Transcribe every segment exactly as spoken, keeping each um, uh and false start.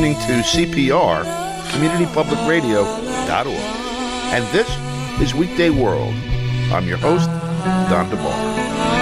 listening to C P R, community public radio dot org. And this is Weekday World. I'm your host, Don DeBar.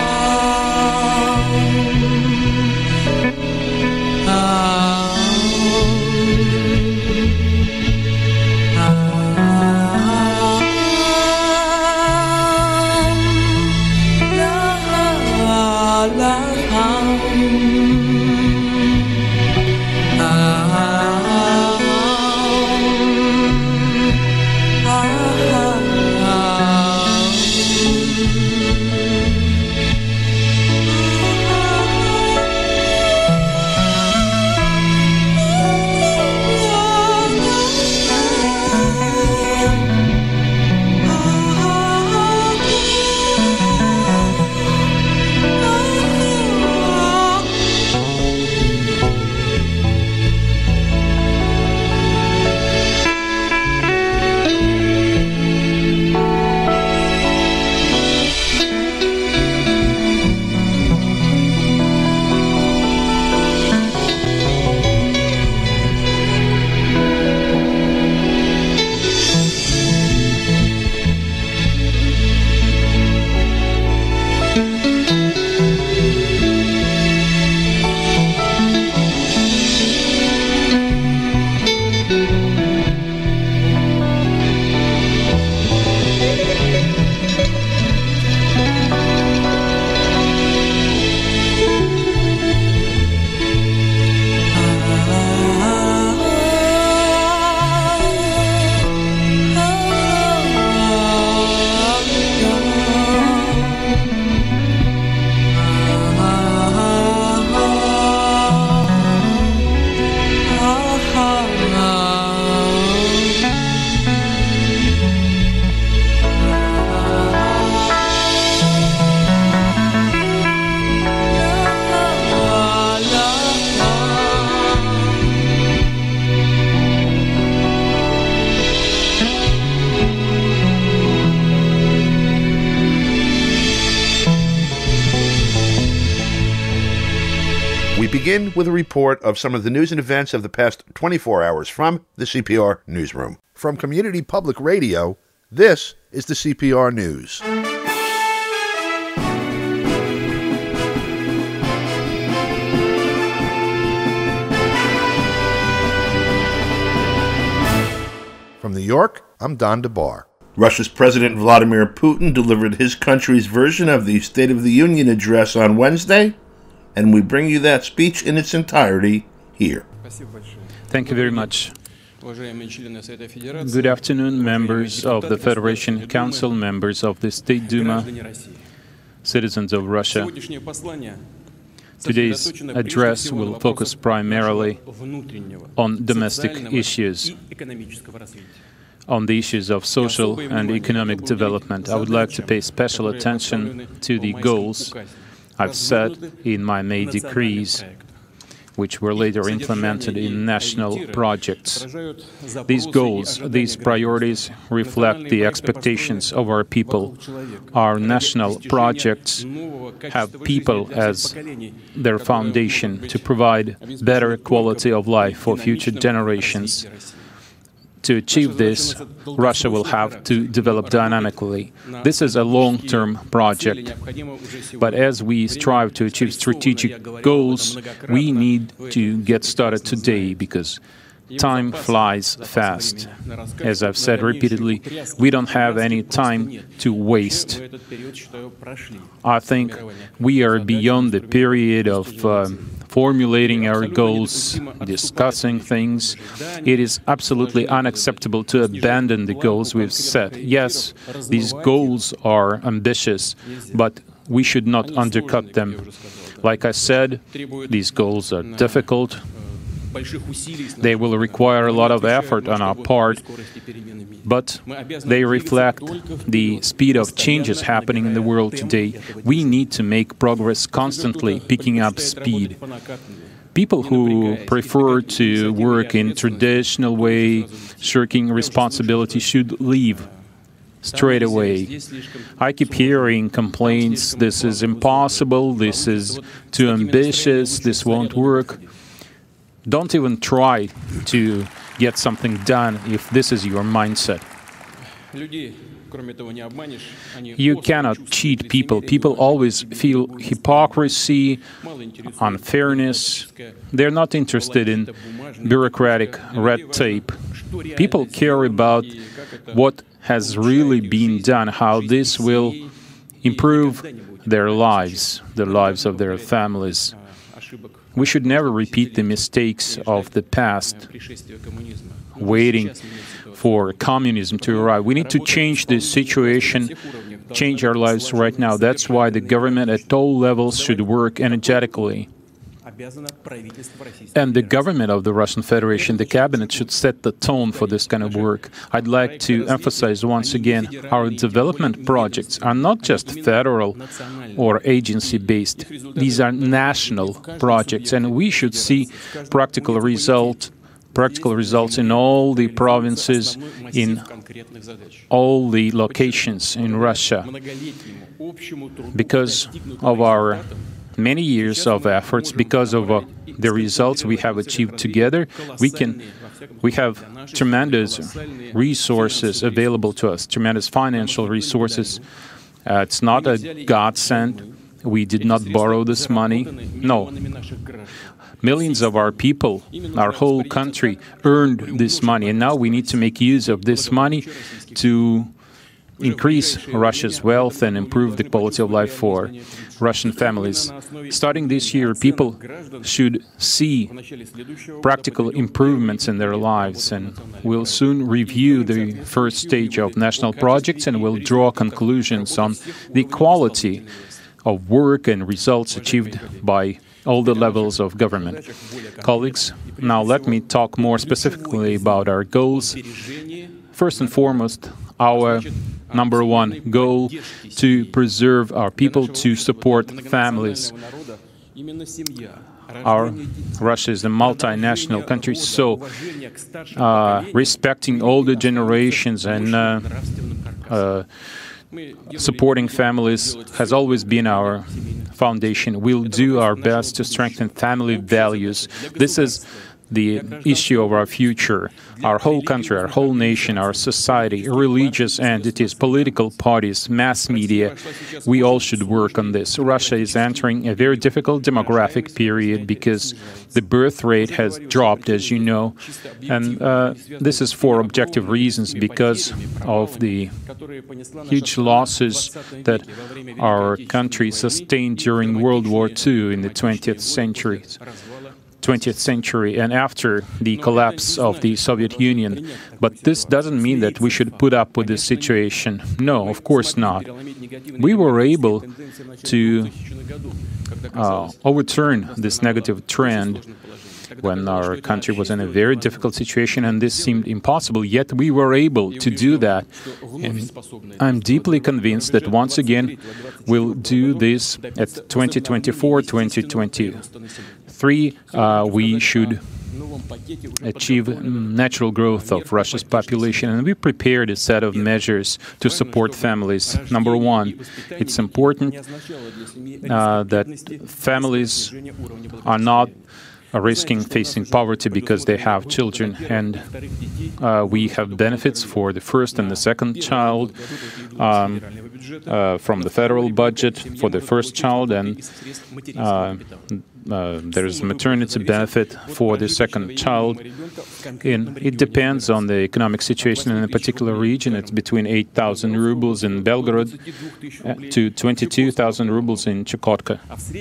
We begin with a report of some of the news and events of the past twenty-four hours from the C P R Newsroom. From Community Public Radio, this is the C P R News. From New York, I'm Don DeBar. Russia's President Vladimir Putin delivered his country's version of the State of the Union address on Wednesday, and we bring you that speech in its entirety here. Thank you very much. Good afternoon, members of the Federation Council, members of the State Duma, citizens of Russia. Today's address will focus primarily on domestic issues, on the issues of social and economic development. I would like to pay special attention to the goals I've set in my May decrees, which were later implemented in national projects. These goals, these priorities reflect the expectations of our people. Our national projects have people as their foundation to provide better quality of life for future generations. To achieve this, Russia will have to develop dynamically. This is a long-term project, but as we strive to achieve strategic goals, we need to get started today because time flies fast. As I've said repeatedly, we don't have any time to waste. I think we are beyond the period of uh, formulating our goals, discussing things. It is absolutely unacceptable to abandon the goals we've set. Yes, these goals are ambitious, but we should not undercut them. Like I said, these goals are difficult. They will require a lot of effort on our part, but they reflect the speed of changes happening in the world today. We need to make progress constantly, picking up speed. People who prefer to work in traditional way, shirking responsibility, should leave straight away. I keep hearing complaints, this is impossible, this is too ambitious, this won't work. Don't even try to get something done if this is your mindset. You cannot cheat people. People always feel hypocrisy, unfairness. They're not interested in bureaucratic red tape. People care about what has really been done, how this will improve their lives, the lives of their families. We should never repeat the mistakes of the past, waiting for communism to arrive. We need to change this situation, change our lives right now. That's why the government at all levels should work energetically. And the government of the Russian Federation, the cabinet, should set the tone for this kind of work. I'd like to emphasize once again, our development projects are not just federal or agency-based. These are national projects, and we should see practical result, practical results in all the provinces, in all the locations in Russia. Because of our many years of efforts, because of uh, the results we have achieved together, we can we have tremendous resources available to us, tremendous financial resources. Uh, it's not a godsend. We did not borrow this money. No. Millions of our people, our whole country, earned this money, and now we need to make use of this money to increase Russia's wealth and improve the quality of life for Russian families. Starting this year, people should see practical improvements in their lives, and we'll soon review the first stage of national projects, and we'll draw conclusions on the quality of work and results achieved by all the levels of government. Colleagues, now let me talk more specifically about our goals. First and foremost, our number one goal, to preserve our people, to support families. Our Russia is a multinational country, so uh, respecting older generations and uh, uh, supporting families has always been our foundation. We'll do our best to strengthen family values. This is the issue of our future. Our whole country, our whole nation, our society, religious entities, political parties, mass media, we all should work on this. Russia is entering a very difficult demographic period because the birth rate has dropped, as you know, and uh, this is for objective reasons, because of the huge losses that our country sustained during World War Two in the twentieth century. twentieth century and after the collapse of the Soviet Union. But this doesn't mean that we should put up with this situation. No, of course not. We were able to uh, overturn this negative trend when our country was in a very difficult situation, and this seemed impossible, yet we were able to do that. And I'm deeply convinced that once again we'll do this at twenty twenty-four, twenty twenty-three. Uh, we should achieve natural growth of Russia's population, and we prepared a set of measures to support families. Number one, it's important uh, that families are not risking facing poverty because they have children, and uh, we have benefits for the first and the second child um, uh, from the federal budget for the first child, and uh, Uh, there is maternity benefit for the second child. And it depends on the economic situation in a particular region. It's between eight thousand rubles in Belgorod to twenty-two thousand rubles in Chukotka.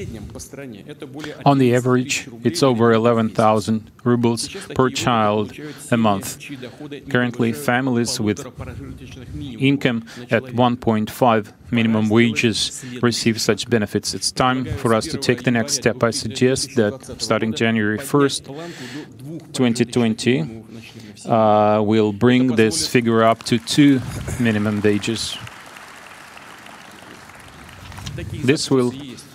On the average, it's over eleven thousand rubles per child a month. Currently, families with income at one point five minimum wages receive such benefits. It's time for us to take the next step. I suggest that starting January first, twenty twenty, uh, we'll bring this figure up to two minimum wages. This will...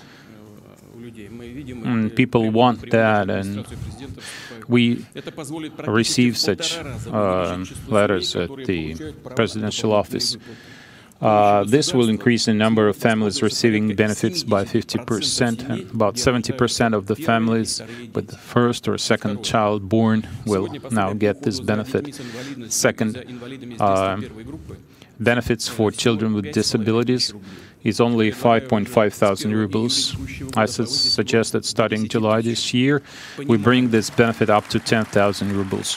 Mm, people want that, and we receive such uh, letters at the presidential office. Uh, this will increase the number of families receiving benefits by fifty percent, and about seventy percent of the families with the first or second child born will now get this benefit. Second, uh, benefits for children with disabilities is only five point five thousand rubles. I su suggest that starting July this year, we bring this benefit up to ten thousand rubles.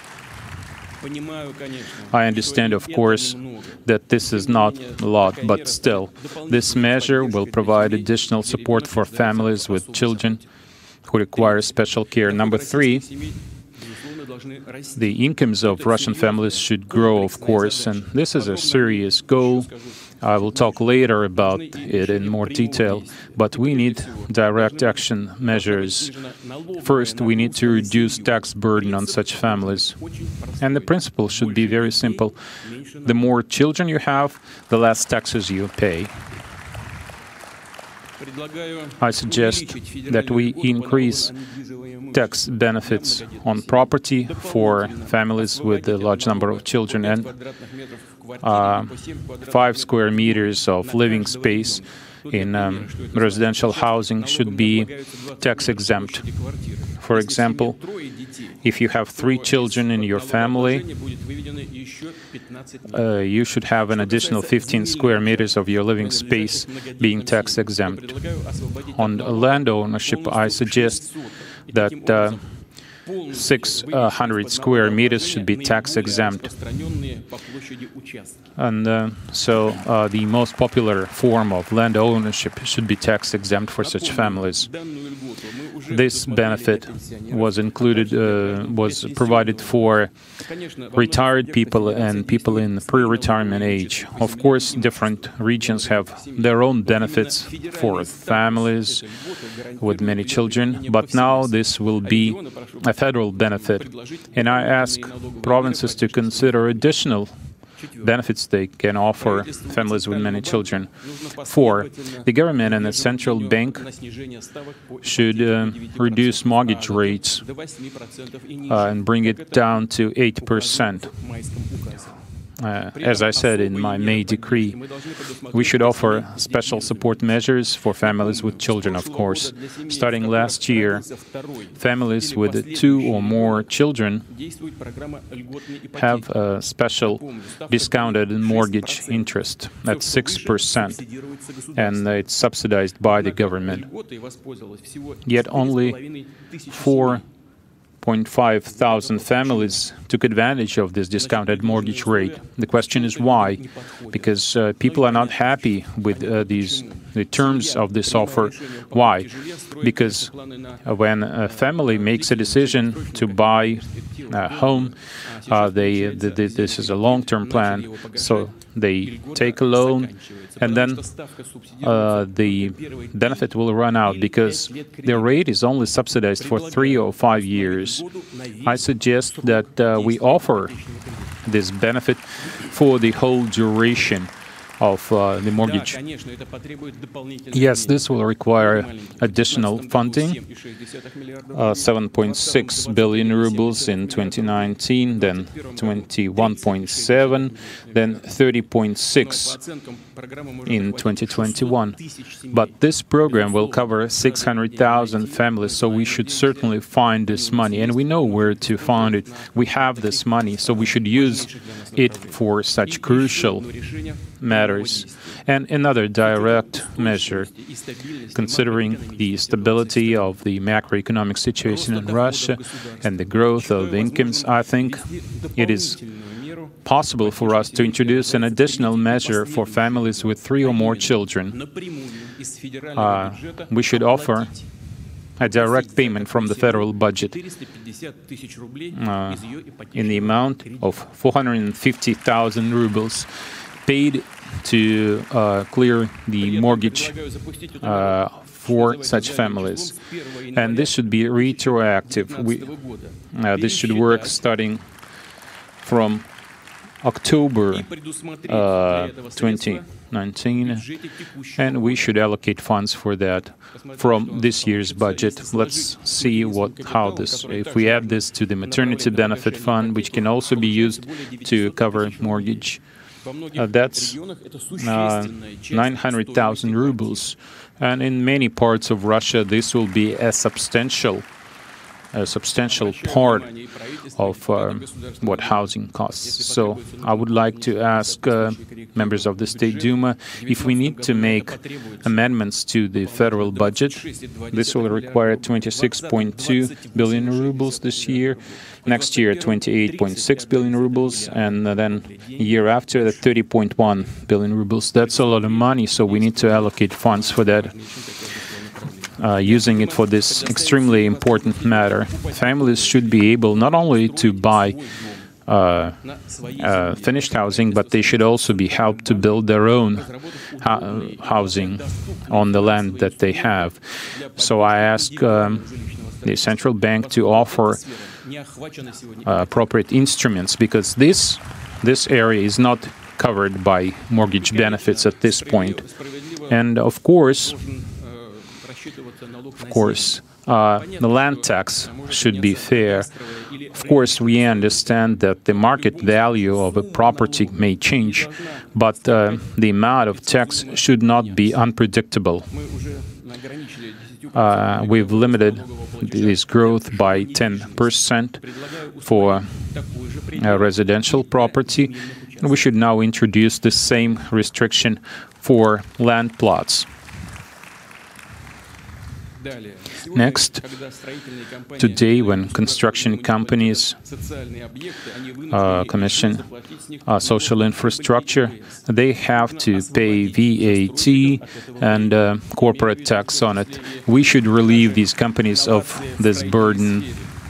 I understand, of course, that this is not a lot, but still, this measure will provide additional support for families with children who require special care. Number three, the incomes of Russian families should grow, of course, and this is a serious goal. I will talk later about it in more detail, but we need direct action measures. First, we need to reduce tax burden on such families. And the principle should be very simple. The more children you have, the less taxes you pay. I suggest that we increase tax benefits on property for families with a large number of children, and uh, five square meters of living space in um, residential housing should be tax exempt. For example, if you have three children in your family, uh, you should have an additional fifteen square meters of your living space being tax exempt. On land ownership, I suggest that uh, six hundred square meters should be tax exempt. And uh, so uh, the most popular form of land ownership should be tax exempt for such families. This benefit was included, uh, was provided for retired people and people in pre-retirement age. Of course, different regions have their own benefits for families with many children, but now this will be a federal benefit. And I ask provinces to consider additional benefits they can offer families with many children. Four, the government and the central bank should uh, reduce mortgage rates uh, and bring it down to eight percent. Uh, as I said in my May decree, we should offer special support measures for families with children, of course. Starting last year, families with two or more children have a special discounted mortgage interest at six percent, and it's subsidized by the government. Yet only four point five thousand families took advantage of this discounted mortgage rate. The question is why? Because uh, people are not happy with uh, these the terms of this offer. Why? Because uh, when a family makes a decision to buy a home, uh, they the, the, this is a long-term plan, so they take a loan, and then uh, the benefit will run out because the rate is only subsidized for three or five years. I suggest that uh, we offer this benefit for the whole duration of uh, the mortgage. Yes, this will require additional funding, uh, seven point six billion rubles in twenty nineteen, then twenty-one point seven, then thirty point six in twenty twenty-one. But this program will cover six hundred thousand families, so we should certainly find this money, and we know where to find it. We have this money, so we should use it for such crucial matters. And another direct measure, considering the stability of the macroeconomic situation in Russia and the growth of incomes, I think it is possible for us to introduce an additional measure for families with three or more children. Uh, we should offer a direct payment from the federal budget uh, in the amount of four hundred fifty thousand rubles paid to uh, clear the mortgage uh, for such families. And this should be retroactive. We, uh, this should work starting from October uh, twenty nineteen, and we should allocate funds for that from this year's budget. Let's see what how this, if we add this to the maternity benefit fund, which can also be used to cover mortgage Uh, that's uh, nine hundred thousand rubles. And in many parts of Russia, this will be a substantial a substantial part of uh, what housing costs. So I would like to ask uh, members of the State Duma if we need to make amendments to the federal budget. This will require twenty-six point two billion rubles this year, next year twenty-eight point six billion rubles, and then a year after the thirty point one billion rubles. That's a lot of money, so we need to allocate funds for that. Uh, using it for this extremely important matter. Families should be able not only to buy uh, uh, finished housing, but they should also be helped to build their own ho housing on the land that they have. So I ask um, the central bank to offer uh, appropriate instruments, because this this area is not covered by mortgage benefits at this point. And of course, Of course, uh, the land tax should be fair. Of course, we understand that the market value of a property may change, but uh, the amount of tax should not be unpredictable. Uh, we've limited this growth by ten percent for uh, residential property, and we should now introduce the same restriction for land plots. Next, today, when construction companies uh, commission uh, social infrastructure, they have to pay V A T and uh, corporate tax on it. We should relieve these companies of this burden,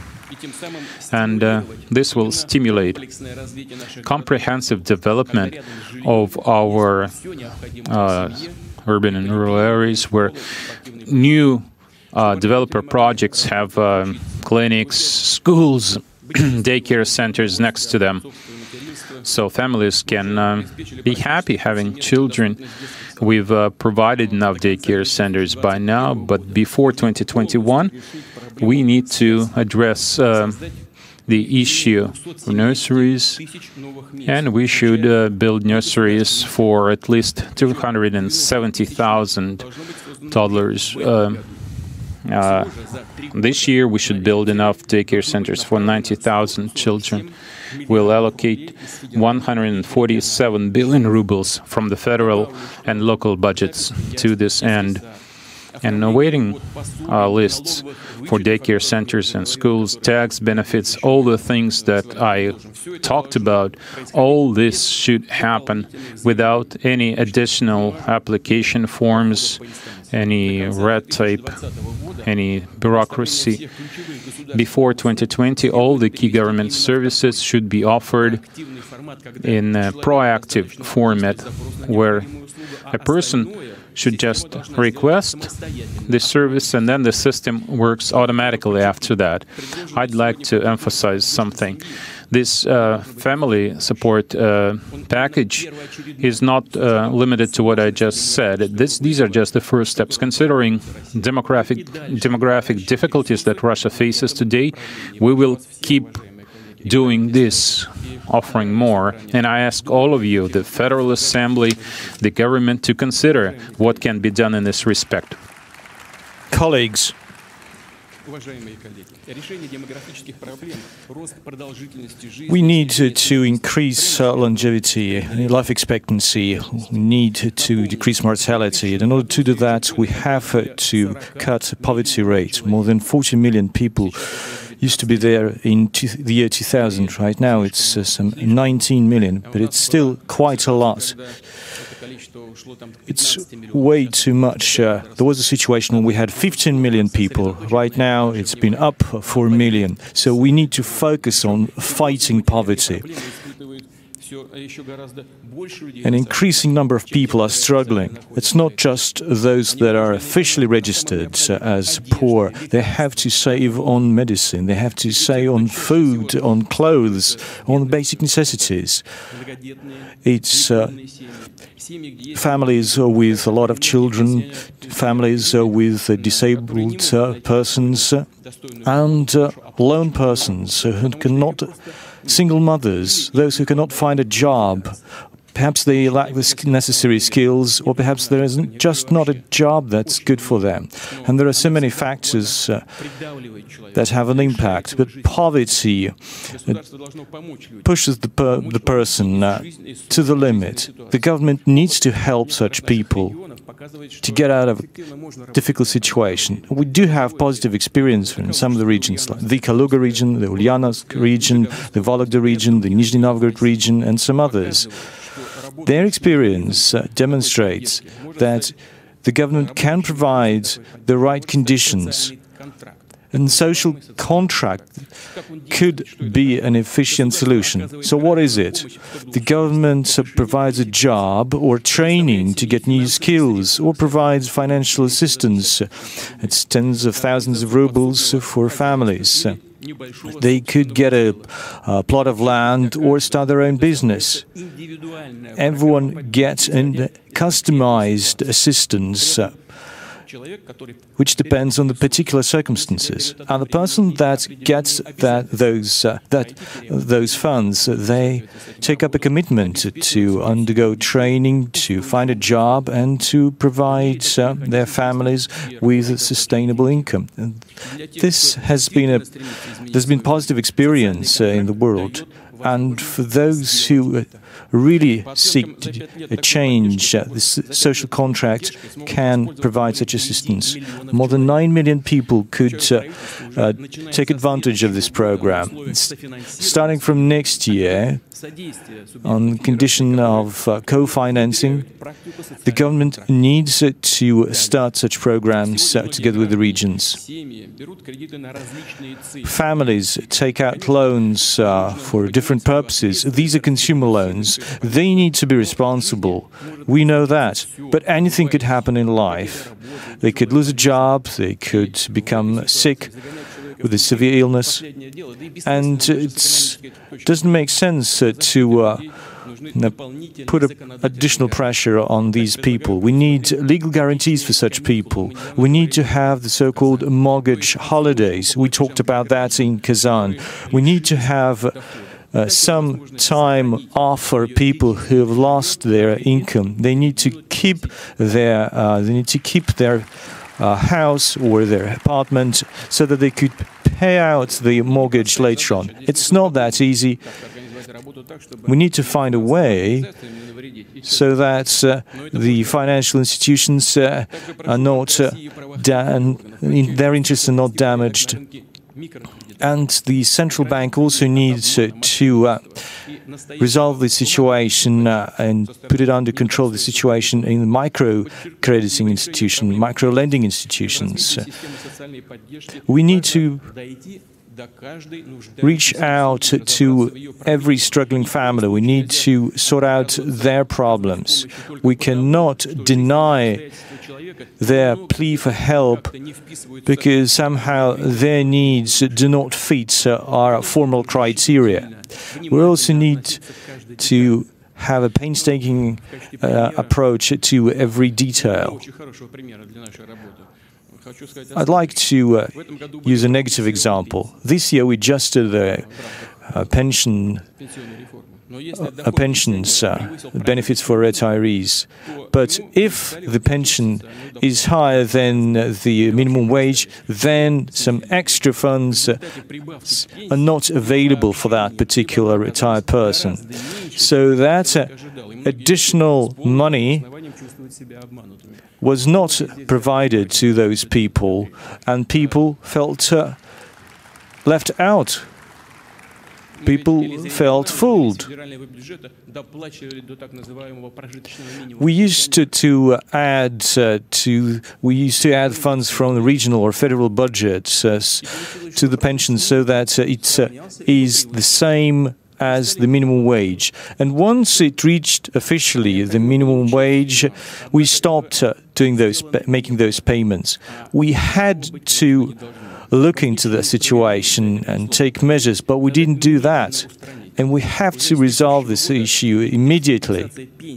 and uh, this will stimulate comprehensive development of our uh, urban and rural areas, where new Uh, developer projects have um, clinics, schools, daycare centers next to them. So families can um, be happy having children. We've uh, provided enough daycare centers by now, but before twenty twenty-one, we need to address uh, the issue of nurseries, and we should uh, build nurseries for at least two hundred seventy thousand toddlers. Uh, Uh, this year, we should build enough daycare centers for ninety thousand children. We'll allocate one hundred forty-seven billion rubles from the federal and local budgets to this end. And awaiting uh, lists for daycare centers and schools, tax benefits, all the things that I talked about, all this should happen without any additional application forms, any red tape, any bureaucracy. Before twenty twenty, all the key government services should be offered in a proactive format, where a person should just request the service, and then the system works automatically after that. I'd like to emphasize something. This uh, family support uh, package is not uh, limited to what I just said. This, these are just the first steps. Considering demographic, demographic difficulties that Russia faces today, we will keep doing this, offering more. And I ask all of you, the Federal Assembly, the government, to consider what can be done in this respect. Colleagues, we need to increase uh, longevity, life expectancy. We need to decrease mortality. And in order to do that, we have uh, to cut poverty rate. More than forty million people used to be there in two, the year two thousand. Right now, it's uh, some nineteen million, but it's still quite a lot. It's way too much. Uh, there was a situation when we had fifteen million people. Right now, it's been up four million. So we need to focus on fighting poverty. An increasing number of people are struggling. It's not just those that are officially registered as poor. They have to save on medicine, they have to save on food, on clothes, on basic necessities. It's uh, families with a lot of children, families with uh, disabled uh, persons, uh, and uh, lone persons who cannot, single mothers, those who cannot find a job, Perhaps they lack the necessary skills, or perhaps there isn't just not a job that's good for them. And there are so many factors uh, that have an impact. But poverty uh, pushes the, per the person uh, to the limit. The government needs to help such people to get out of a difficult situation. We do have positive experience in some of the regions, like the Kaluga region, the Ulyanovsk region, the Vologda region, the Nizhny Novgorod region, and some others. Their experience uh, demonstrates that the government can provide the right conditions, and social contract could be an efficient solution. So what is it? The government provides a job or training to get new skills, or provides financial assistance. It's tens of thousands of rubles for families. They could get a, a plot of land or start their own business. Everyone gets a customized assistance, uh, which depends on the particular circumstances. And the person that gets that those uh, that those funds, they take up a commitment to undergo training, to find a job, and to provide uh, their families with a sustainable income. And this has been a there's been positive experience uh, in the world. And for those who uh, really seek to uh, change, uh, this social contract can provide such assistance. More than nine million people could uh, uh, take advantage of this program. S starting from next year, on condition of uh, co-financing, the government needs uh, to start such programs uh, together with the regions. Families take out loans uh, for different purposes. These are consumer loans. They need to be responsible. We know that. But anything could happen in life. They could lose a job, they could become sick with a severe illness, and it doesn't make sense uh, to uh, put a, additional pressure on these people. We need legal guarantees for such people. We need to have the so-called mortgage holidays. We talked about that in Kazan. We need to have Uh, some time off for people who have lost their income. They need to keep their uh, they need to keep their uh, house or their apartment so that they could pay out the mortgage later on. It's not that easy. We need to find a way so that uh, the financial institutions uh, are not uh, dan their interests are not damaged. And the central bank also needs uh, to uh, resolve the situation uh, and put it under control, the situation in micro-crediting institutions, micro-lending institutions. Uh, we need to reach out to every struggling family. We need to sort out their problems. We cannot deny their plea for help because somehow their needs do not fit our formal criteria. We also need to have a painstaking uh, approach to every detail. I'd like to uh, use a negative example. This year we adjusted the uh, pension, uh, pensions uh, benefits for retirees. But if the pension is higher than the minimum wage, then some extra funds uh, are not available for that particular retired person. So that uh, additional money was not provided to those people, and people felt uh, left out. People felt fooled. We used to, to add uh, to we used to add funds from the regional or federal budgets uh, to the pension so that uh, it uh, is the same as the minimum wage. And once it reached officially the minimum wage, we stopped uh, doing those, making those payments. We had to look into the situation and take measures, but we didn't do that. And we have to resolve this issue immediately.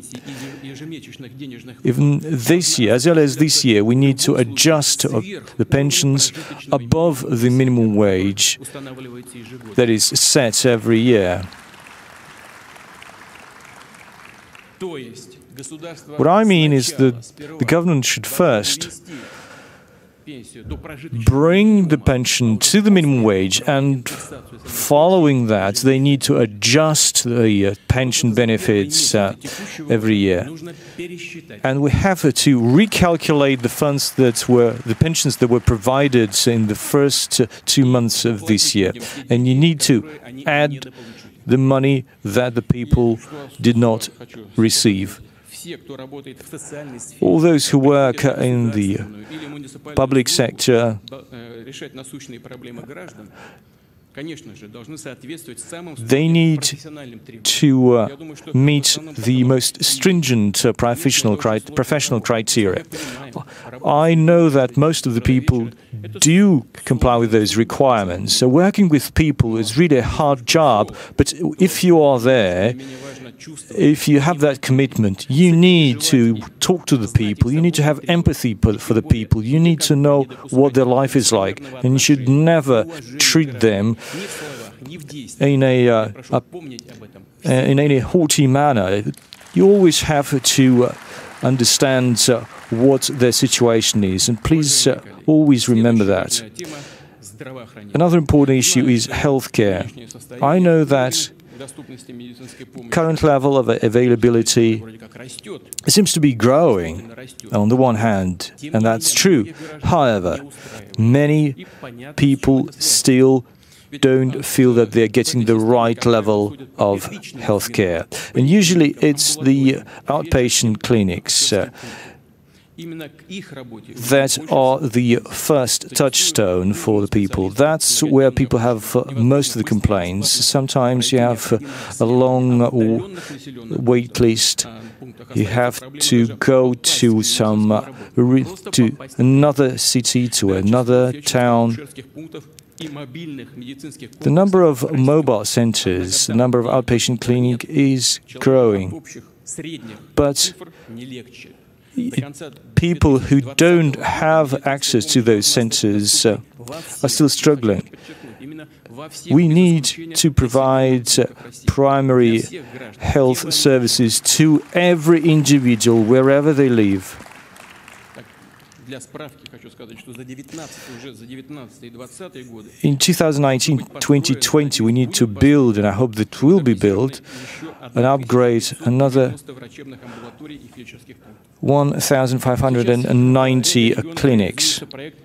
Even this year, as well as this year, we need to adjust the pensions above the minimum wage that is set every year. What I mean is that the government should first bring the pension to the minimum wage, and following that, they need to adjust the uh, pension benefits uh, every year. And we have uh, to recalculate the funds that were, the pensions that were provided in the first uh, two months of this year. And you need to add the money that the people did not receive. All those who work in the public sector, they need to uh, meet the most stringent uh, professional, cri professional criteria. I know that most of the people do comply with those requirements. So working with people is really a hard job, but if you are there, if you have that commitment, you need to talk to the people, you need to have empathy for the people, you need to know what their life is like, and you should never treat them in a, uh, a in any haughty manner. You always have to uh, understand uh, what their situation is, and please uh, always remember that. Another important issue is healthcare. I know that current level of availability seems to be growing on the one hand, and that's true. However, many people still don't feel that they're getting the right level of healthcare. And usually it's the outpatient clinics uh, that are the first touchstone for the people. That's where people have uh, most of the complaints. Sometimes you have uh, a long wait list. You have to go to some uh, re to another city, to another town. The number of mobile centers, the number of outpatient clinics is growing, but people who don't have access to those centers uh, are still struggling. We need to provide uh, primary health services to every individual wherever they live. In two thousand nineteen to twenty twenty, we need to build, and I hope that will be built, and upgrade another one thousand five hundred ninety clinics.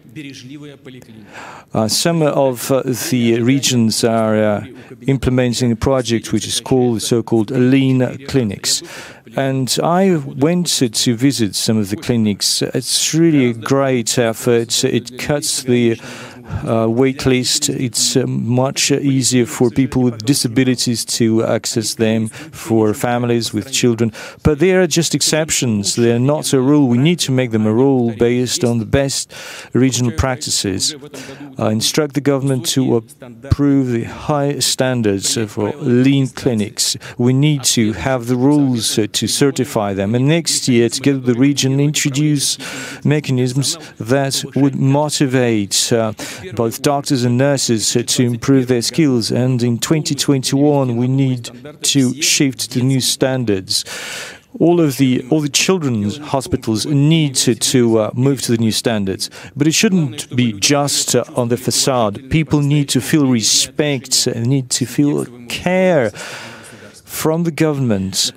Uh, some of uh, the regions are uh, implementing a project which is called the so-called lean clinics. And I went to, to visit some of the clinics. It's really a great effort. It cuts the uh, wait list. It's uh, much easier for people with disabilities to access them, for families with children. But they are just exceptions. They are not a rule. We need to make them a rule based on the best regional practices. Uh, instruct the government to approve the high standards for lean clinics. We need to have the rules uh, to certify them. And next year, together with the region, introduce mechanisms that would motivate uh, both doctors and nurses uh, to improve their skills. And in twenty twenty-one, we need to shift to new standards. All of the all the children's hospitals need to, to uh, move to the new standards, but it shouldn't be just uh, on the facade. People need to feel respect, uh, need to feel care from the government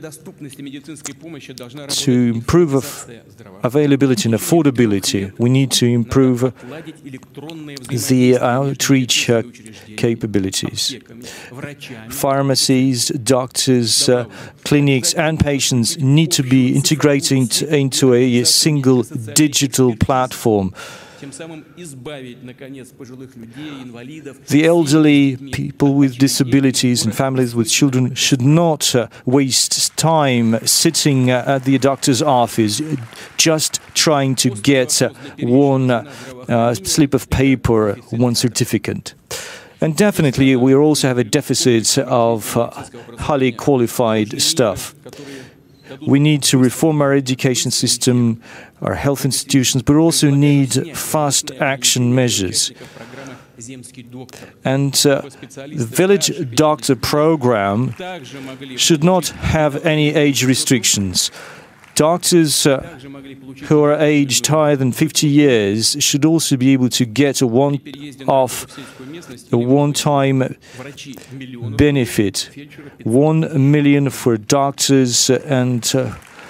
to improve of availability and affordability. We need to improve the outreach uh, capabilities. Pharmacies, doctors, uh, clinics and patients need to be integrated into a single digital platform. The elderly, people with disabilities and families with children should not uh, waste time sitting uh, at the doctor's office just trying to get uh, one uh, uh, slip of paper, one certificate. And definitely we also have a deficit of uh, highly qualified staff. We need to reform our education system, our health institutions, but also need fast action measures. And uh, the village doctor program should not have any age restrictions. Doctors uh, who are aged higher than fifty years should also be able to get a one-off, a one-time benefit. One million for doctors and uh,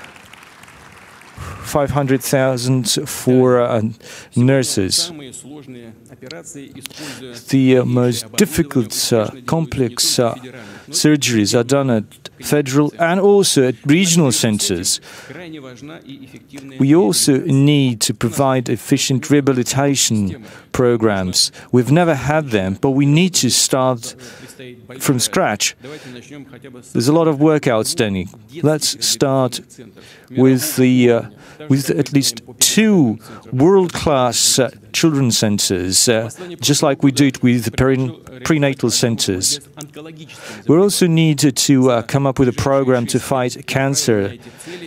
five hundred thousand for uh, nurses. The uh, most difficult, uh, complex uh, surgeries are done at federal and also at regional centers. We also need to provide efficient rehabilitation programs. We've never had them, but we need to start from scratch. There's a lot of work outstanding. Let's start with the uh, with at least two world-class uh, children's centers, uh, just like we do it with the prenatal centers. We also need to uh, come up with a program to fight cancer.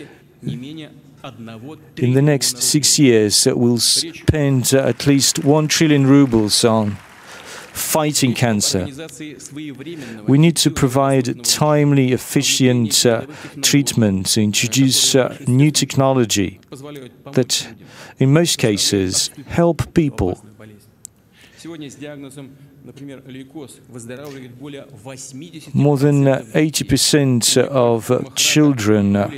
In the next six years, uh, we'll spend uh, at least one trillion rubles on fighting cancer. We need to provide timely, efficient uh, treatment, to introduce uh, new technology that, in most cases, help people. More than uh, eighty percent of uh, children uh,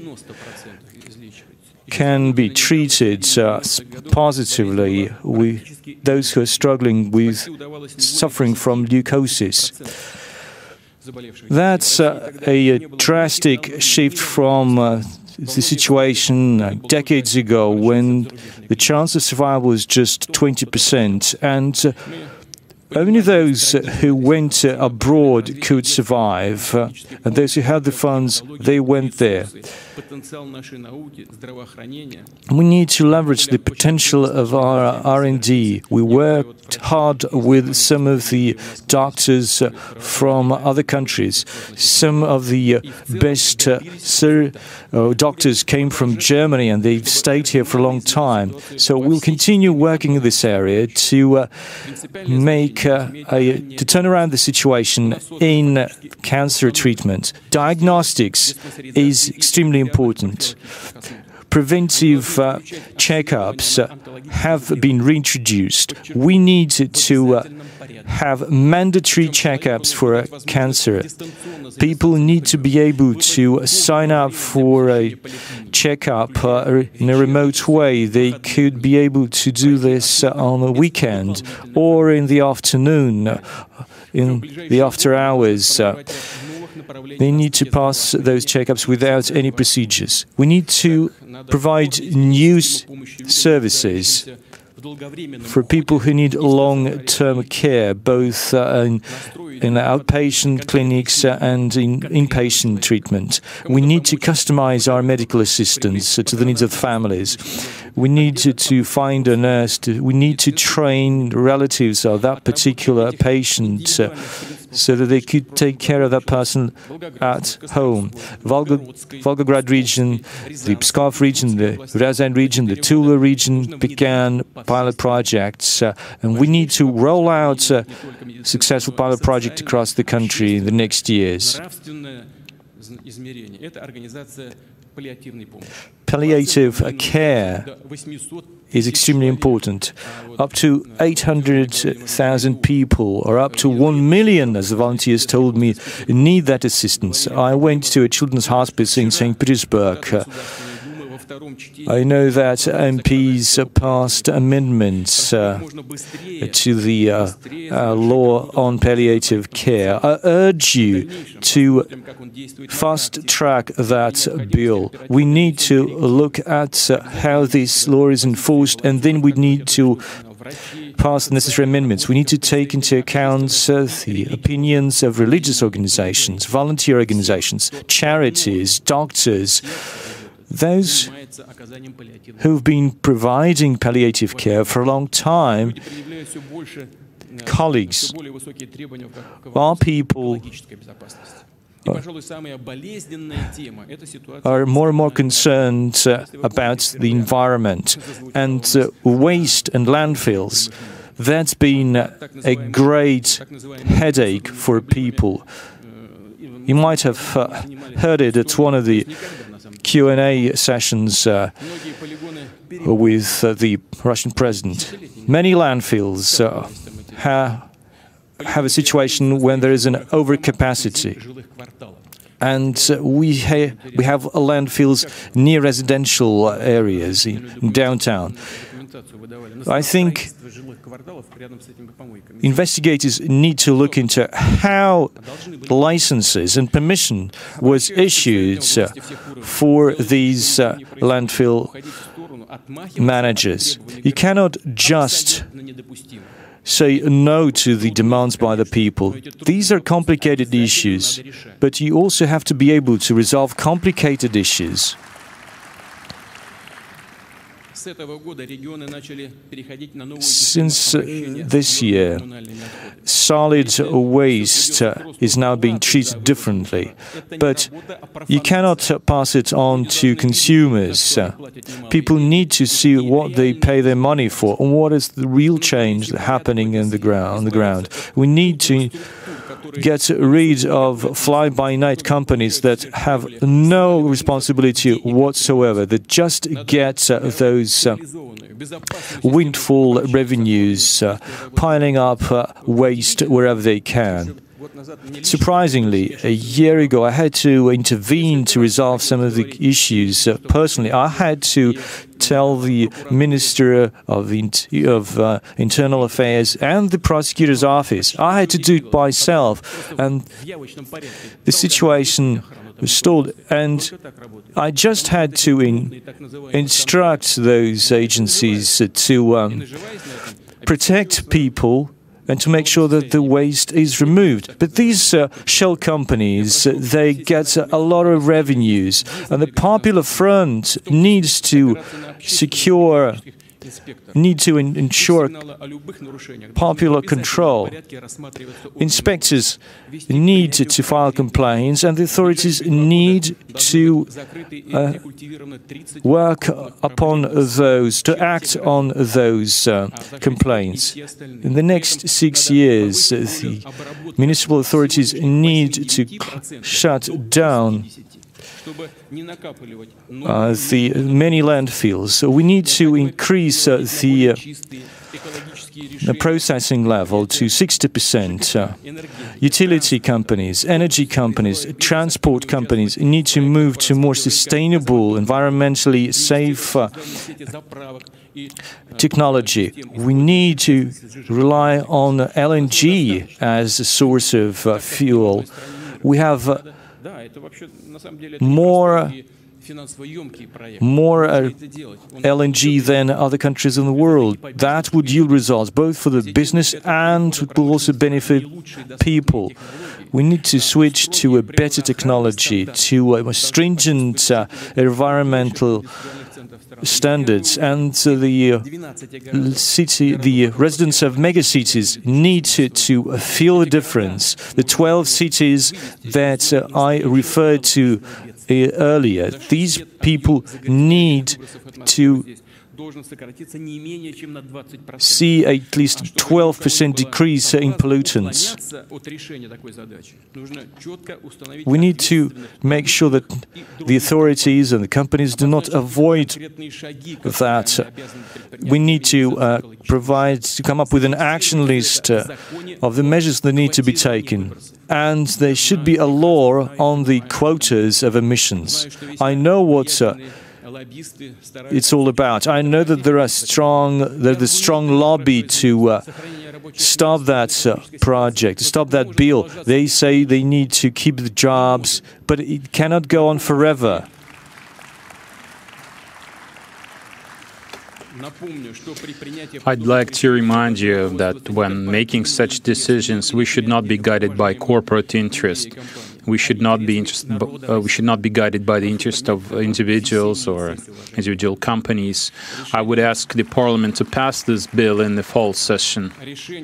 can be treated uh, positively with those who are struggling with suffering from leukosis. That's uh, a drastic shift from uh, the situation uh, decades ago when the chance of survival was just twenty percent, and uh, only those who went uh, abroad could survive, uh, and those who had the funds, they went there. We need to leverage the potential of our R and D. We worked hard with some of the doctors uh, from other countries. Some of the uh, best uh, sir, uh, doctors came from Germany, and they've stayed here for a long time. So we'll continue working in this area to uh, make uh, a, to turn around the situation in cancer treatment. Diagnostics is extremely important. Preventive uh, checkups uh, have been reintroduced. We need to uh, have mandatory checkups for uh, cancer. People need to be able to sign up for a checkup uh, in a remote way. They could be able to do this uh, on a weekend or in the afternoon, uh, in the after hours. Uh, They need to pass those checkups without any procedures. We need to provide new services for people who need long-term care, both uh, in, in outpatient clinics and in inpatient treatment. We need to customize our medical assistance to the needs of families. We need to, to find a nurse. To, we need to train relatives of that particular patient uh, so that they could take care of that person at home. Volga, Volgograd region, the Pskov region, the Ryazan region, the Tula region began pilot projects, uh, and we need to roll out a successful pilot project across the country in the next years. Palliative care is extremely important. Up to eight hundred thousand people, or up to one million, as the volunteers told me, need that assistance. I went to a children's hospice in Saint Petersburg. Uh, I know that M Ps passed amendments uh, to the uh, uh, law on palliative care. I urge you to fast-track that bill. We need to look at uh, how this law is enforced, and then we need to pass the necessary amendments. We need to take into account uh, the opinions of religious organizations, volunteer organizations, charities, doctors, those who've been providing palliative care for a long time, colleagues, are people are more and more concerned uh, about the environment and uh, waste and landfills. That's been a great headache for people. You might have uh, heard it at one of the Q and A sessions uh, with uh, the Russian president. Many landfills uh, ha have a situation when there is an overcapacity. And uh, we, ha we have landfills near residential areas in downtown. I think investigators need to look into how licenses and permission was issued uh, for these uh, landfill managers. You cannot just say no to the demands by the people. These are complicated issues, but you also have to be able to resolve complicated issues. Since uh, this year, solid waste uh, is now being treated differently, but you cannot uh, pass it on to consumers. Uh, people need to see what they pay their money for and what is the real change happening in the ground, on the ground. We need to get rid of fly-by-night companies that have no responsibility whatsoever, that just get uh, those uh, windfall revenues, uh, piling up uh, waste wherever they can. Surprisingly, a year ago I had to intervene to resolve some of the issues. Uh, personally, I had to tell the Minister of, the, of uh, Internal Affairs and the Prosecutor's Office. I had to do it myself, and the situation was stalled. And I just had to in, instruct those agencies to um, protect people and to make sure that the waste is removed. But these uh, shell companies, uh, they get uh, a lot of revenues, and the Popular Front needs to secure, need to in ensure popular control. Inspectors need to file complaints, and the authorities need to uh, work upon those, to act on those uh, complaints. In the next six years, the municipal authorities need to shut down Uh, the many landfills. So we need to increase uh, the, uh, the processing level to sixty percent. Uh, utility companies, energy companies, transport companies need to move to more sustainable, environmentally safe uh, technology. We need to rely on L N G as a source of uh, fuel. We have uh, more more uh, L N G than other countries in the world. That would yield results both for the business and it will also benefit people. We need to switch to a better technology, to a more stringent uh, environmental standards, and uh, the uh, city, the residents of megacities need to, to feel the difference. The twelve cities that uh, I referred to uh, earlier, these people need to see at least twelve percent decrease in pollutants. We need to make sure that the authorities and the companies do not avoid that. We need to uh, provide, to come up with an action list uh, of the measures that need to be taken. And there should be a law on the quotas of emissions. I know what uh, it's all about. I know that there are strong, there's a strong lobby to uh, stop that uh, project, to stop that bill. They say they need to keep the jobs, but it cannot go on forever. I'd like to remind you that when making such decisions, we should not be guided by corporate interest. We should not be interested, uh, we should not be guided by the interest of individuals or individual companies. I would ask the Parliament to pass this bill in the fall session.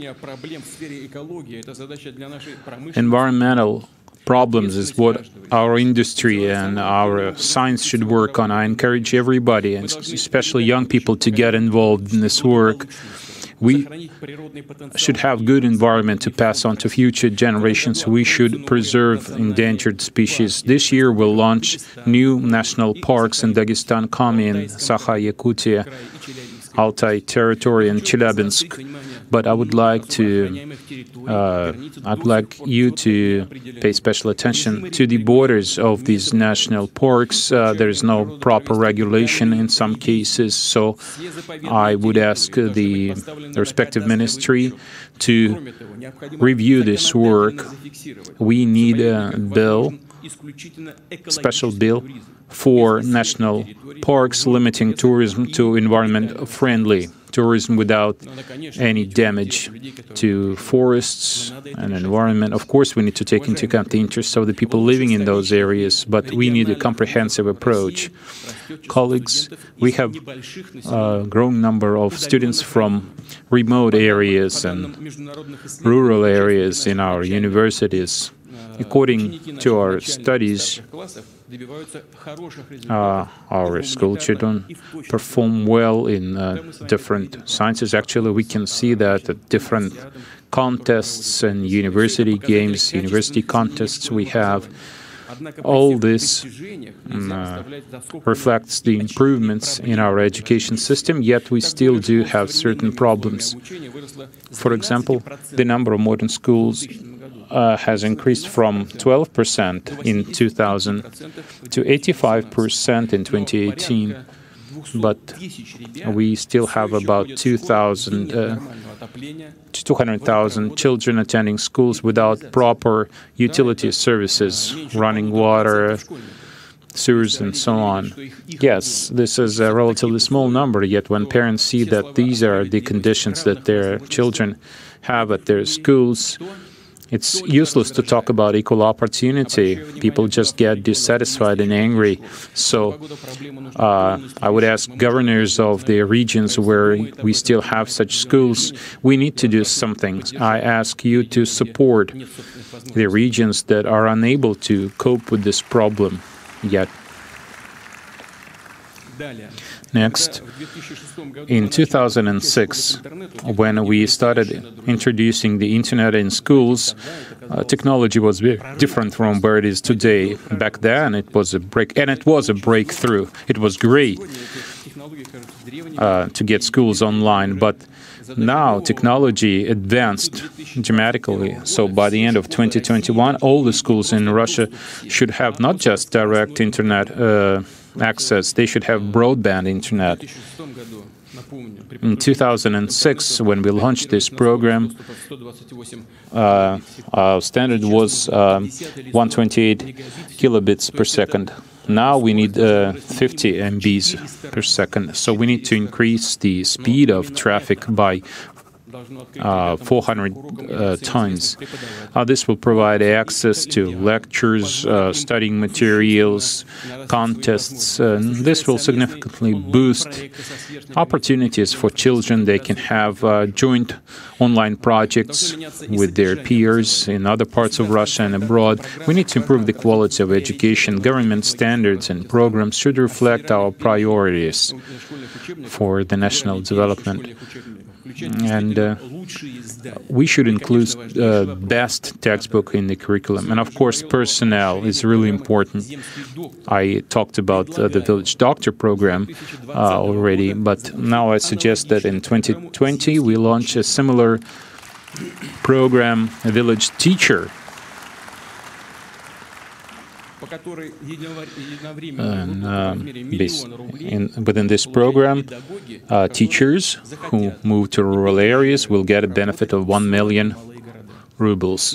Environmental problems is what our industry and our science should work on. I encourage everybody, and especially young people, to get involved in this work. We should have good environment to pass on to future generations. We should preserve endangered species. This year we'll launch new national parks in Dagestan, Komi, in Sakha-Yakutia, Altai territory, and Chelyabinsk. But I would like to, uh, I'd like you to pay special attention to the borders of these national parks. Uh, there is no proper regulation in some cases, so I would ask uh, the respective ministry to review this work. We need a bill, special bill, for national parks limiting tourism to environment-friendly tourism without any damage to forests and environment. Of course, we need to take into account the interests of the people living in those areas, but we need a comprehensive approach. Colleagues, we have a growing number of students from remote areas and rural areas in our universities. According to our studies, uh, our school children perform well in uh, different sciences. Actually, we can see that at different contests and university games, university contests we have, all this um, uh, reflects the improvements in our education system, yet we still do have certain problems. For example, the number of modern schools Uh, has increased from twelve percent in two thousand to eighty-five percent in twenty eighteen, but we still have about two thousand, uh, two hundred thousand children attending schools without proper utility services, running water, sewers, and so on. Yes, this is a relatively small number, yet when parents see that these are the conditions that their children have at their schools, it's useless to talk about equal opportunity. People just get dissatisfied and angry. So uh, I would ask governors of the regions where we still have such schools, we need to do something. I ask you to support the regions that are unable to cope with this problem yet. Next, in two thousand six, when we started introducing the Internet in schools, uh, technology was very different from where it is today. Back then, it was a break, and it was a breakthrough. It was great uh, to get schools online, but now technology advanced dramatically. So by the end of twenty twenty-one, all the schools in Russia should have not just direct Internet uh, access, they should have broadband Internet. In two thousand six, when we launched this program, uh, our standard was um, one hundred twenty-eight kilobits per second. Now we need uh, fifty megabits per second, so we need to increase the speed of traffic by uh, four hundred uh, times. Uh, this will provide access to lectures, uh, studying materials, contests, and this will significantly boost opportunities for children. They can have uh, joint online projects with their peers in other parts of Russia and abroad. We need to improve the quality of education. Government standards and programs should reflect our priorities for the national development. And uh, we should include uh, best textbook in the curriculum. And of course, personnel is really important. I talked about uh, the village doctor program uh, already, but now I suggest that in twenty twenty we launch a similar program, a village teacher. And, uh, in, within this program, uh, teachers who move to rural areas will get a benefit of one million rubles.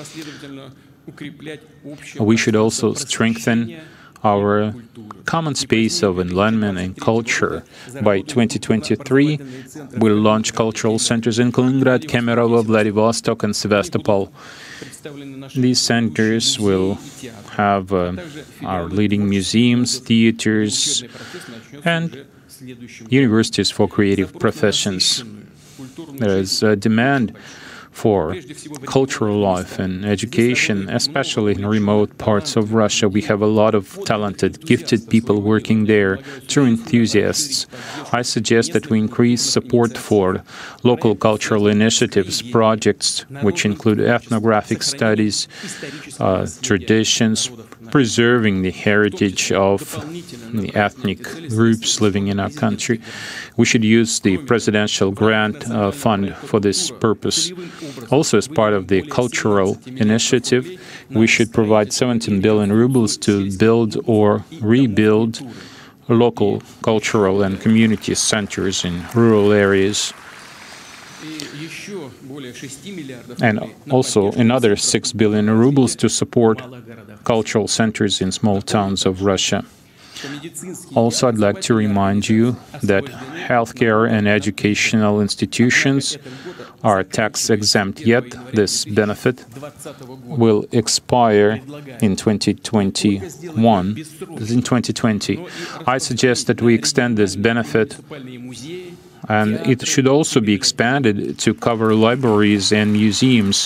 We should also strengthen our common space of enlightenment and culture. By twenty twenty-three, we'll launch cultural centers in Kaliningrad, Kemerovo, Vladivostok, and Sevastopol. These centers will have uh, our leading museums, theaters, and universities for creative professions. There is a demand for cultural life and education, especially in remote parts of Russia. We have a lot of talented, gifted people working there, true enthusiasts. I suggest that we increase support for local cultural initiatives, projects which include ethnographic studies, uh, traditions, preserving the heritage of the ethnic groups living in our country. We should use the presidential grant uh, fund for this purpose. Also, as part of the cultural initiative, we should provide seventeen billion rubles to build or rebuild local cultural and community centers in rural areas. And also another six billion rubles to support cultural centers in small towns of Russia. Also, I'd like to remind you that healthcare and educational institutions are tax-exempt, yet this benefit will expire in twenty twenty-one. In twenty twenty. I suggest that we extend this benefit, and it should also be expanded to cover libraries and museums.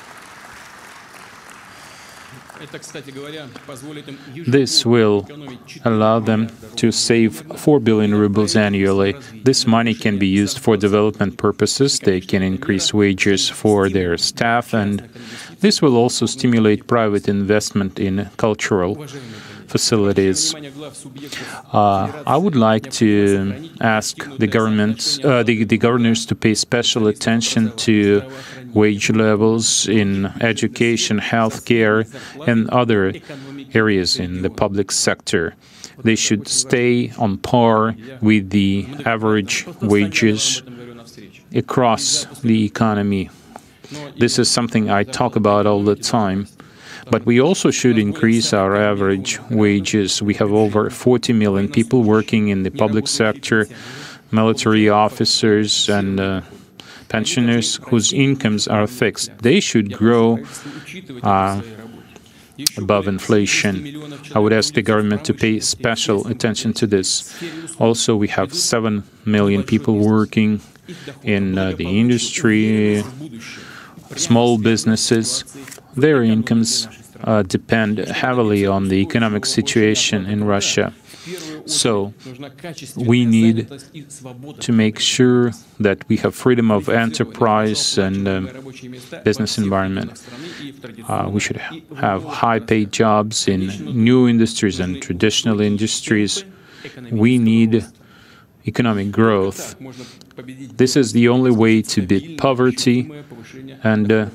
This will allow them to save four billion rubles annually. This money can be used for development purposes. They can increase wages for their staff, and this will also stimulate private investment in cultural facilities. Uh, I would like to ask the government, uh, the, the governors to pay special attention to wage levels in education, healthcare, and other areas in the public sector. They should stay on par with the average wages across the economy. This is something I talk about all the time. But we also should increase our average wages. We have over forty million people working in the public sector, military officers and uh, pensioners whose incomes are fixed. They should grow uh, above inflation. I would ask the government to pay special attention to this. Also, we have seven million people working in uh, the industry, small businesses. Their incomes uh, depend heavily on the economic situation in Russia. So we need to make sure that we have freedom of enterprise and um, business environment. Uh, we should ha have high-paid jobs in new industries and traditional industries. We need economic growth. This is the only way to beat poverty and uh,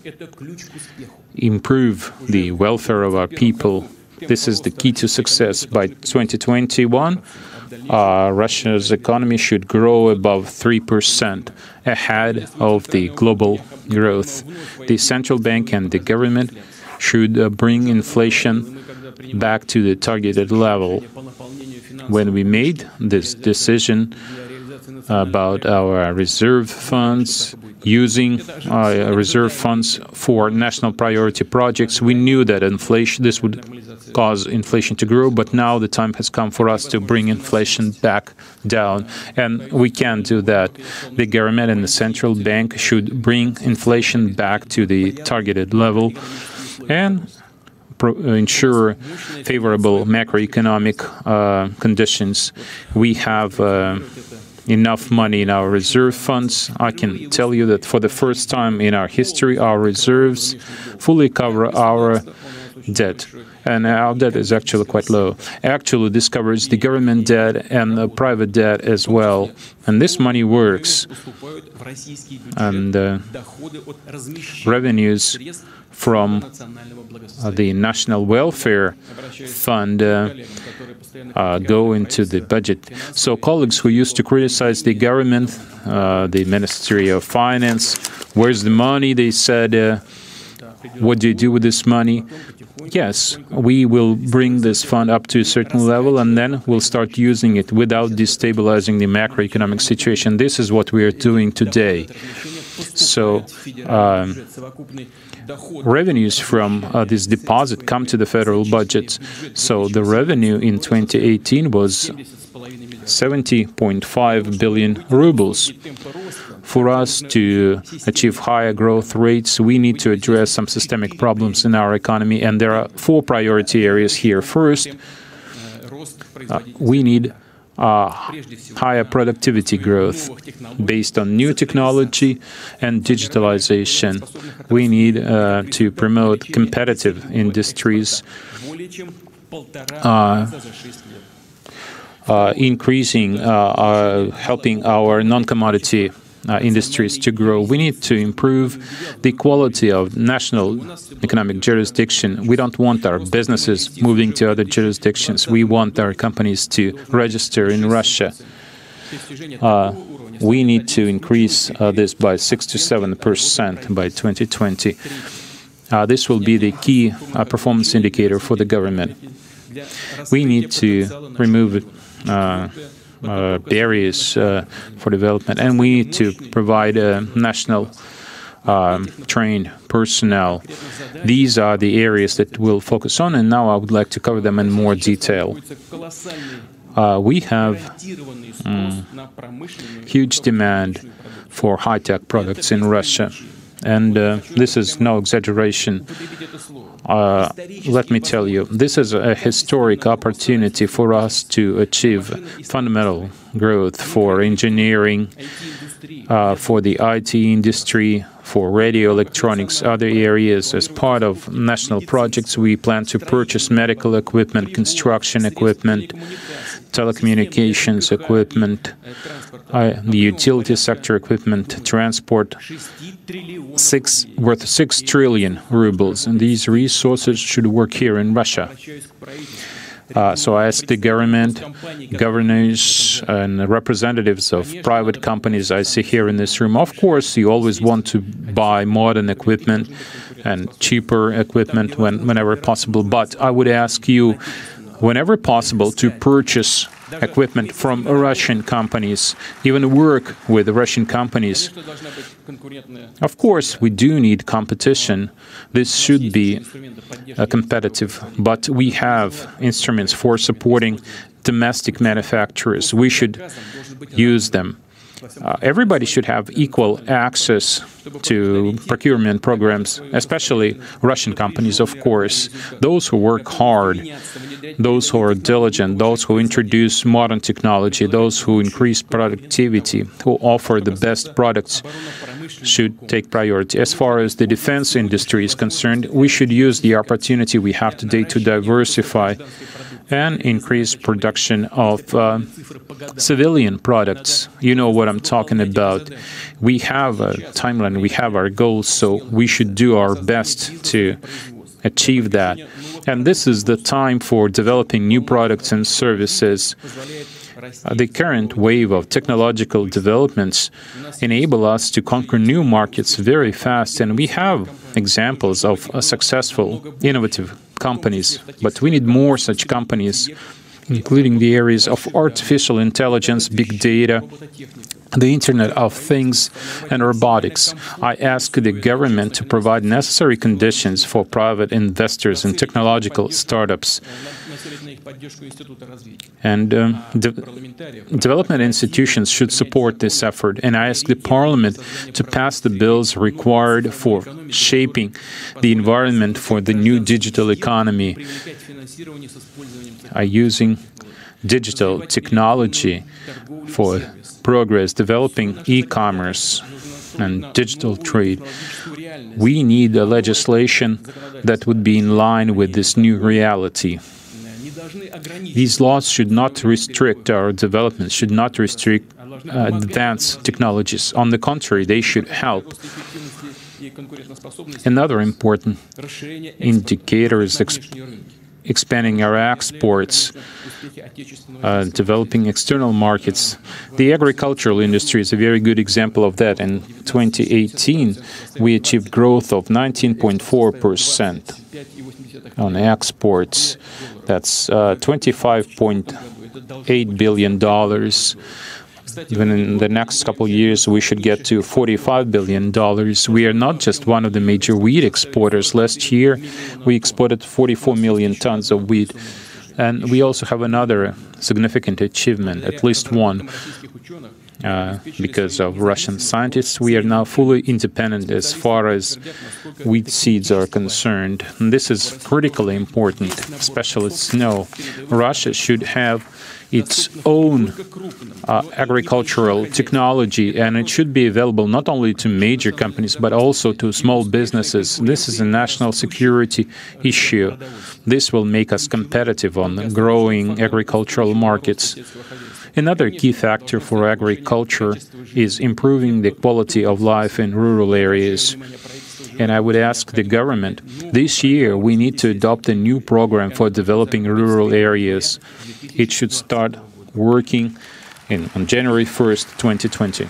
improve the welfare of our people. This is the key to success. By twenty twenty-one, uh, Russia's economy should grow above three percent, ahead of the global growth. The central bank and the government should uh, bring inflation back to the targeted level. When we made this decision about our reserve funds, using uh, reserve funds for national priority projects, we knew that inflation, this would cause inflation to grow, but now the time has come for us to bring inflation back down, and we can do that. The government and the central bank should bring inflation back to the targeted level and ensure favorable macroeconomic uh, conditions. We have uh, enough money in our reserve funds. I can tell you that for the first time in our history, our reserves fully cover our debt. And our debt is actually quite low. Actually, this covers the government debt and the private debt as well. And this money works. And uh, revenues from uh, the National Welfare Fund uh, uh, go into the budget. So colleagues who used to criticize the government, uh, the Ministry of Finance, where's the money? They said, uh, what do you do with this money? Yes, we will bring this fund up to a certain level, and then we'll start using it without destabilizing the macroeconomic situation. This is what we are doing today. So, um, revenues from uh, this deposit come to the federal budget. So the revenue in twenty eighteen was seventy point five billion rubles. For us to achieve higher growth rates, we need to address some systemic problems in our economy, and there are four priority areas here. First, uh, we need uh, higher productivity growth based on new technology and digitalization. We need uh, to promote competitive industries, uh, uh, increasing, uh, uh, helping our non-commodity Uh, industries to grow. We need to improve the quality of national economic jurisdiction. We don't want our businesses moving to other jurisdictions. We want our companies to register in Russia. Uh, we need to increase uh, this by six to seven percent by twenty twenty. Uh, this will be the key uh, performance indicator for the government. We need to remove uh, Uh, barriers uh, for development, and we need to provide uh, national um, trained personnel. These are the areas that we'll focus on, and now I would like to cover them in more detail. Uh, we have um, huge demand for high-tech products in Russia, and uh, this is no exaggeration. Uh, let me tell you, this is a historic opportunity for us to achieve fundamental growth for engineering, uh, for the I T industry, for radio electronics, other areas. As part of national projects, we plan to purchase medical equipment, construction equipment, telecommunications equipment, uh, the utility sector equipment, transport, six worth six trillion rubles, and these resources should work here in Russia. Uh, so I ask the government, governors, and representatives of private companies I see here in this room. Of course, you always want to buy modern equipment and cheaper equipment when, whenever possible, but I would ask you, whenever possible, to purchase equipment from Russian companies, even work with Russian companies. Of course, we do need competition. This should be uh, competitive, but we have instruments for supporting domestic manufacturers. We should use them. Uh, everybody should have equal access to procurement programs, especially Russian companies, of course. Those who work hard, those who are diligent, those who introduce modern technology, those who increase productivity, who offer the best products, should take priority. As far as the defense industry is concerned, we should use the opportunity we have today to diversify and increase production of uh, civilian products. You know what I'm talking about. We have a timeline, we have our goals, so we should do our best to achieve that. And this is the time for developing new products and services. Uh, the current wave of technological developments enable us to conquer new markets very fast, and we have examples of uh, successful, innovative companies, but we need more such companies, including the areas of artificial intelligence, big data, the Internet of Things, and robotics. I ask the government to provide necessary conditions for private investors in technological startups. And um, de development institutions should support this effort. And I ask the Parliament to pass the bills required for shaping the environment for the new digital economy, uh, using digital technology for progress, developing e-commerce and digital trade. We need a legislation that would be in line with this new reality. These laws should not restrict our development, should not restrict uh, advanced technologies. On the contrary, they should help. Another important indicator is ex expanding our exports, uh, developing external markets. The agricultural industry is a very good example of that. In twenty eighteen, we achieved growth of nineteen point four percent on exports. That's uh, twenty-five point eight billion dollars. Even in the next couple of years, we should get to forty-five billion dollars. We are not just one of the major wheat exporters. Last year, we exported forty-four million tons of wheat. And we also have another significant achievement, at least one. Uh, because of Russian scientists, we are now fully independent as far as wheat seeds are concerned. And this is critically important. Specialists know Russia should have its own uh, agricultural technology, and it should be available not only to major companies, but also to small businesses. This is a national security issue. This will make us competitive on growing agricultural markets. Another key factor for agriculture is improving the quality of life in rural areas. And I would ask the government, this year we need to adopt a new program for developing rural areas. It should start working in, on January first, twenty twenty.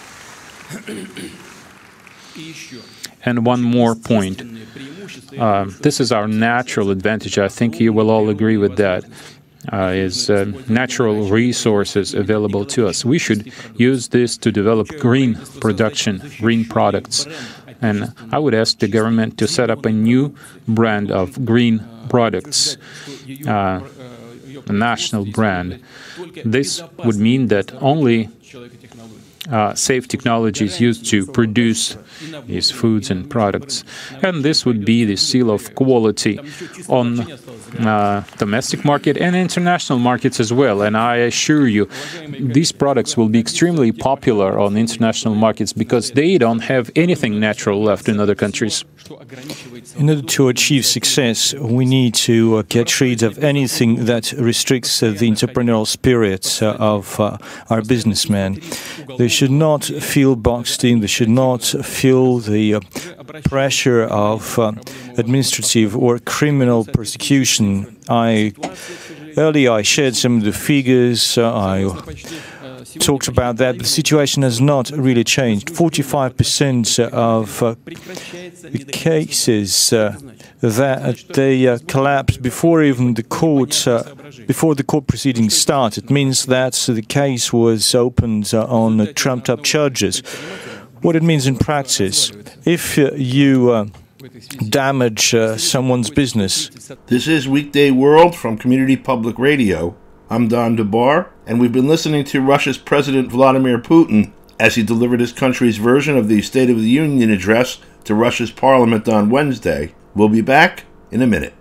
And one more point. Uh, this is our natural advantage. I think you will all agree with that. Uh, is uh, natural resources available to us. We should use this to develop green production, green products. And I would ask the government to set up a new brand of green products, uh, a national brand. This would mean that only uh, safe technology is used to produce these foods and products. And this would be the seal of quality on uh, domestic market and international markets as well. And I assure you, these products will be extremely popular on international markets because they don't have anything natural left in other countries. In order to achieve success, we need to uh, get rid of anything that restricts uh, the entrepreneurial spirit uh, of uh, our businessmen. They should not feel boxed in, they should not feel the uh, pressure of uh, administrative or criminal persecution. I earlier I shared some of the figures, uh, I talked about that, but the situation has not really changed. forty-five percent of uh, the cases uh, that they uh, collapse before even the court, uh, before the court proceedings start. It means that the case was opened uh, on uh, trumped-up charges. What it means in practice, if uh, you uh, damage uh, someone's business. This is Weekday World from Community Public Radio. I'm Don DeBar, and we've been listening to Russia's President Vladimir Putin as he delivered his country's version of the State of the Union address to Russia's parliament on Wednesday. We'll be back in a minute.